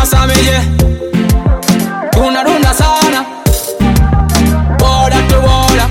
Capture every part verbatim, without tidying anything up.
Sameje Duna duna sana Boda to boda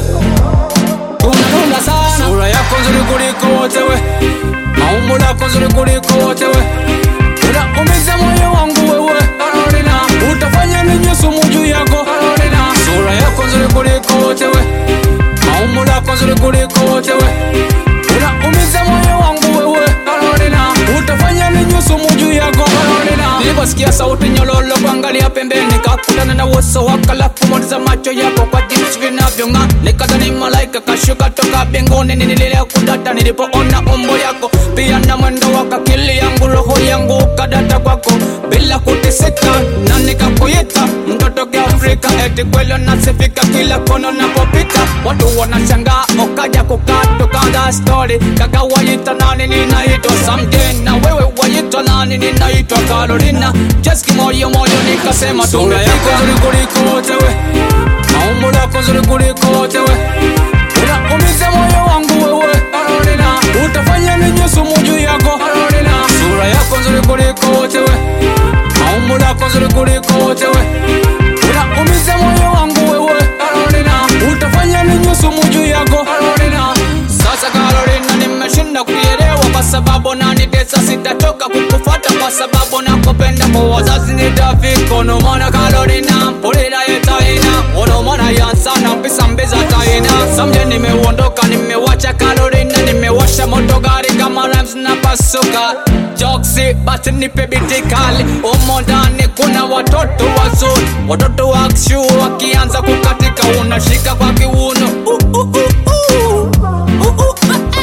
Duna duna sana Sura yako nzuri kuliko wote we Maumbo lako nzuri kuliko wote we Unaumiza moyo wangu wewe Karolina Utafanya nini sumu juu yako Karolina Sura yako nzuri kuliko wote we Maumbo lako nzuri kuliko wote we Unaumiza moyo wangu wewe Karolina Utafanya nini sumu juu yako Karolina Niliposikia sauti nyololo kuangalia pembeni kakutana na uso wako alafu moja macho yako kwa jinsi vinavyong'aa nikadhani malaika kashuka toka mbinguni nililia kudata nilipoona umbo yako pia na mwendo wako akili yangu roho yangu ukadata kwako bila kuteseka na nikakuita mtoto wa Afrika eti kweli nasifika kila kona napopita watu wanashangaa ukaja kukato kanda story kaka waita nani ninaitwa Samjen na wewe waita nani ninaitwa Carolina just kimoyo moyo nikasema sura yako nzuri kuliko wote we maumbo lako nzuri kuliko wote we unaumiza moyo wangu wewe Carolina utafanya nini sumu juu yako Carolina sura yako nzuri kuliko wote we maumbo lako nzuri kuliko wote we unaumiza moyo wangu wewe Carolina utafanya nini sumu juu yako Carolina sasa Carolina nimeshinda kuelewa kwa sababu nanitesa sitatoka kukufuata kwa sababu nakupenda kwa wazazi nitafika no mwana Carolina polina yetaina ono mwana yansana pisa mbeza taina samje nimeuondoka nimewacha Carolina nimewasha moto gari kama rams na pasuka Joksi basi nipe biti kali umo ndani kuna watoto wazuri watoto wakshu wakianza kukatika unashika kwa kiuno uh, uh, uh, uh. Uh, uh.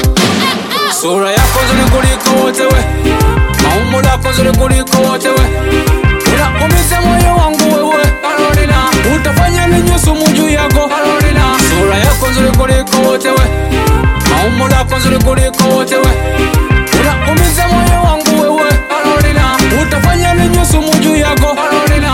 Sura yako nzuri kuliko wote we maumbo lako nzuri kuliko wote we unaumiza moyo wangu wewe Carolina utafanya nini sumu juu yako Carolina sura yako nzuri kuliko wote we maumbo lako nzuri kuliko wote we unaumiza moyo wangu wewe Carolina utafanya nini sumu juu yako Carolina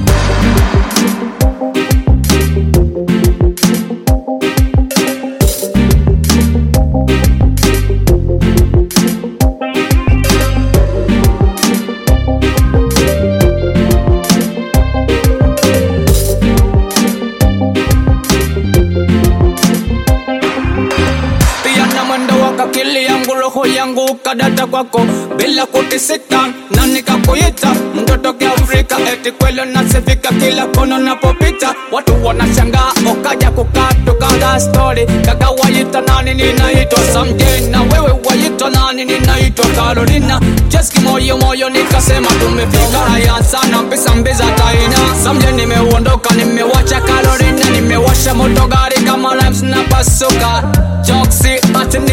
akili yangu roho yangu kadata kwako bila kutisika na nikakuita mtoto wa Afrika eti kweli nasifika kila kona napopita watu wanashangaa ukaja kukato kanda story kaka waita nani ninaitwa Samjen na wewe waita nani ninaitwa Carolina just kimoyo moyo nikasema tumefika haya sana pesa mbeza taina Samjen nimeuondoka nimewacha Carolina nimewasha moto gari kama rams na pasuka Joksi basi